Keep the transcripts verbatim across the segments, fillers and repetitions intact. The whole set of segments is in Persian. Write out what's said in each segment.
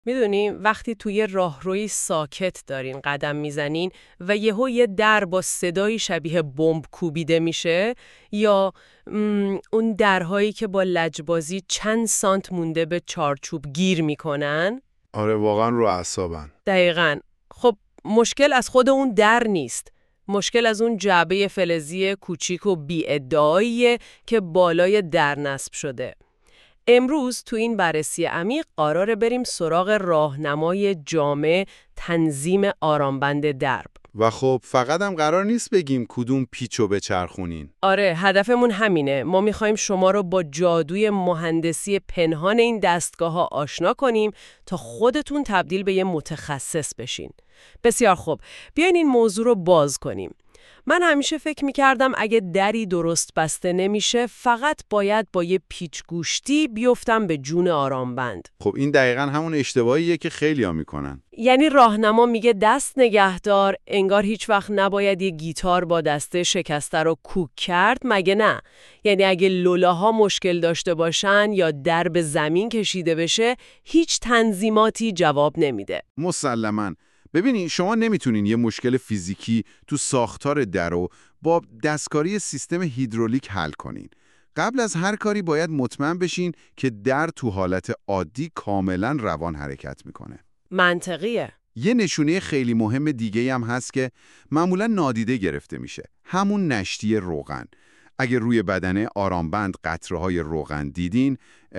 میدونی وقتی توی راهروی ساکت دارین قدم میزنین و یهو یه در با صدایی شبیه بمب کوبیده میشه، یا م، اون درهایی که با لجبازی چند سانت مونده به چارچوب گیر میکنن. آره واقعا رو اعصابن. دقیقاً. خب مشکل از خود اون در نیست. مشکل از اون جعبه فلزی کوچیک و بی‌ادعاییه که بالای در نصب شده. امروز تو این بررسی عمیق قراره بریم سراغ راهنمای جامع تنظیم آرامبند درب. و خب فقط هم قرار نیست بگیم کدوم پیچو بچرخونین. آره، هدفمون همینه. ما میخوایم شما رو با جادوی مهندسی پنهان این دستگاه ها آشنا کنیم تا خودتون تبدیل به یه متخصص بشین. بسیار خوب، بیاین این موضوع رو باز کنیم. من همیشه فکر میکردم اگه دری درست بسته نمیشه فقط باید با یه پیچ گوشتی بیفتم به جون آرامبند. خب این دقیقاً همون اشتباهیه که خیلیا میکنن. یعنی راهنما میگه دست نگهدار، انگار هیچ وقت نباید یه گیتار با دسته شکسته رو کوک کرد، مگه نه؟ یعنی اگه لولاها مشکل داشته باشن یا در به زمین کشیده بشه، هیچ تنظیماتی جواب نمیده. مسلماً. ببینید شما نمیتونین یه مشکل فیزیکی تو ساختار در رو با دستکاری سیستم هیدرولیک حل کنین. قبل از هر کاری باید مطمئن بشین که در تو حالت عادی کاملا روان حرکت میکنه. منطقیه. یه نشونه خیلی مهم دیگه هم هست که معمولا نادیده گرفته میشه. همون نشتی روغن. اگر روی بدنه آرامبند قطره‌های روغن دیدین،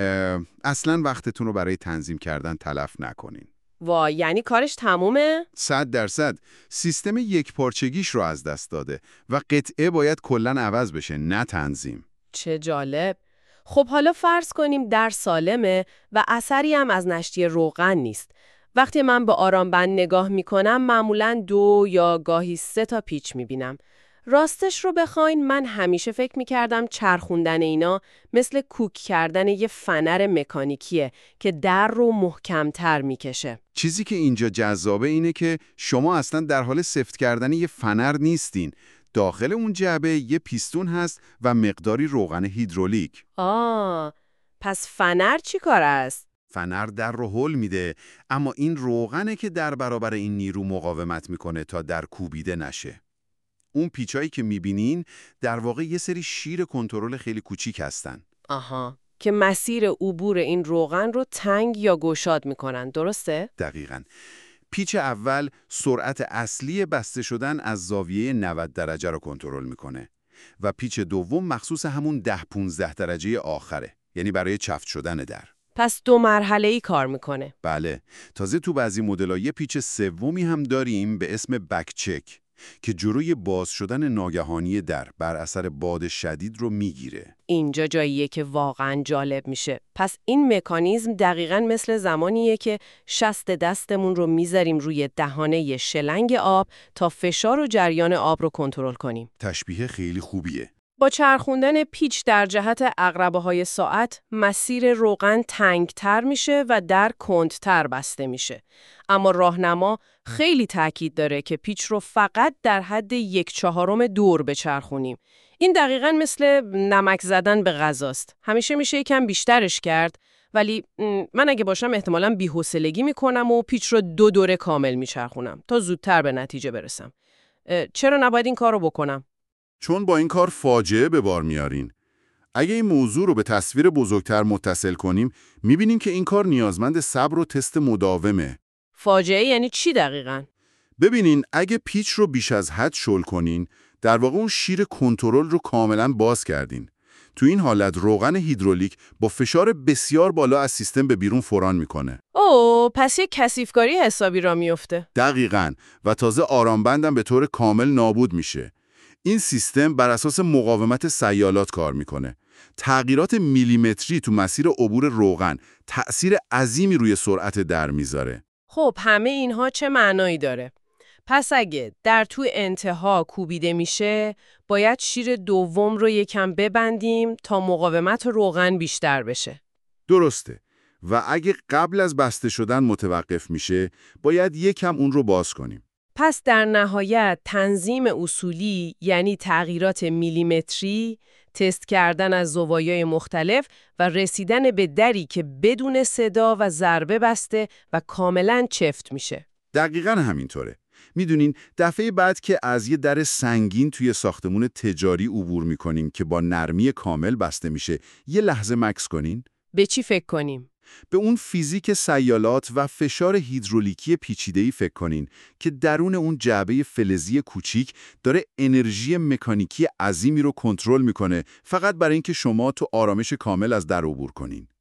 اصلا وقتتون رو برای تنظیم کردن تلف نکنین. وای، یعنی کارش تمومه؟ صد درصد. سیستم یک پارچگیش رو از دست داده و قطعه باید کلاً عوض بشه، نه تنظیم. چه جالب. خب حالا فرض کنیم در سالمه و اثری هم از نشتی روغن نیست. وقتی من به آرامبند نگاه میکنم معمولاً دو یا گاهی سه تا پیچ میبینم. راستش رو بخواین من همیشه فکر میکردم چرخوندن اینا مثل کوک کردن یه فنر مکانیکیه که در رو محکمتر میکشه. چیزی که اینجا جذابه اینه که شما اصلا در حال سفت کردن یه فنر نیستین. داخل اون جعبه یه پیستون هست و مقداری روغن هیدرولیک. آه، پس فنر چی کار است؟ فنر در رو هل میده، اما این روغنه که در برابر این نیرو مقاومت میکنه تا در کوبیده نشه. اون پیچایی که میبینین در واقع یه سری شیر کنترل خیلی کوچیک هستن. آها، که مسیر عبور این روغن رو تنگ یا گشاد میکنن، درسته؟ دقیقاً. پیچ اول سرعت اصلی بسته شدن از زاویه نود درجه رو کنترل میکنه و پیچ دوم مخصوص همون ده پونزده درجه آخره، یعنی برای چفت شدن در. پس دو مرحله‌ای کار میکنه. بله. تازه تو بعضی مدل‌ها یه پیچ سومی هم داریم به اسم بک چک که جلوی باز شدن ناگهانی در بر اثر باد شدید رو میگیره. اینجا جاییه که واقعا جالب میشه. پس این مکانیزم دقیقاً مثل زمانیه که شست دستمون رو میذاریم روی دهانه شلنگ آب تا فشار و جریان آب رو کنترل کنیم. تشبیه خیلی خوبیه. با چرخوندن پیچ در جهت عقربه‌های ساعت، مسیر روغن تنگتر میشه و در کندتر بسته میشه. اما راهنما خیلی تاکید داره که پیچ رو فقط در حد یک چهارم دور بچرخونیم. این دقیقاً مثل نمک زدن به غذاست. همیشه میشه یکم بیشترش کرد، ولی من اگه باشم احتمالاً بی‌حوصلگی میکنم و پیچ رو دو دوره کامل میچرخونم تا زودتر به نتیجه برسم. چرا نباید این کار رو بکنم؟ چون با این کار فاجعه به بار میارین. اگه این موضوع رو به تصویر بزرگتر متصل کنیم، میبینیم که این کار نیازمند صبر و تست مداومه. فاجعه یعنی چی دقیقاً؟ ببینین، اگه پیچ رو بیش از حد شل کنین، در واقع اون شیر کنترل رو کاملا باز کردین. تو این حالت روغن هیدرولیک با فشار بسیار بالا از سیستم به بیرون فوران میکنه. اوه، پس یه کثیفکاری حسابی را میفته. دقیقاً. و تازه آرامبندم به طور کامل نابود میشه. این سیستم بر اساس مقاومت سیالات کار میکنه. تغییرات میلیمتری تو مسیر عبور روغن تأثیر عظیمی روی سرعت در میذاره. خب همه اینها چه معنایی داره؟ پس اگه در تو انتها کوبیده میشه، باید شیر دوم رو یکم ببندیم تا مقاومت روغن بیشتر بشه. درسته. و اگه قبل از بسته شدن متوقف میشه، باید یکم اون رو باز کنیم. پس در نهایت تنظیم اصولی یعنی تغییرات میلیمتری، تست کردن از زوایای مختلف و رسیدن به دری که بدون صدا و ضربه بسته و کاملاً چفت میشه. دقیقاً همینطوره. میدونین دفعه بعد که از یه در سنگین توی ساختمون تجاری عبور میکنین که با نرمی کامل بسته میشه، یه لحظه مکث کنین. به چی فکر کنیم؟ به اون فیزیک سیالات و فشار هیدرولیکی پیچیده‌ای فکر کنین که درون اون جعبه فلزی کوچیک داره انرژی مکانیکی عظیمی رو کنترل میکنه، فقط برای اینکه شما تو آرامش کامل از در عبور کنین.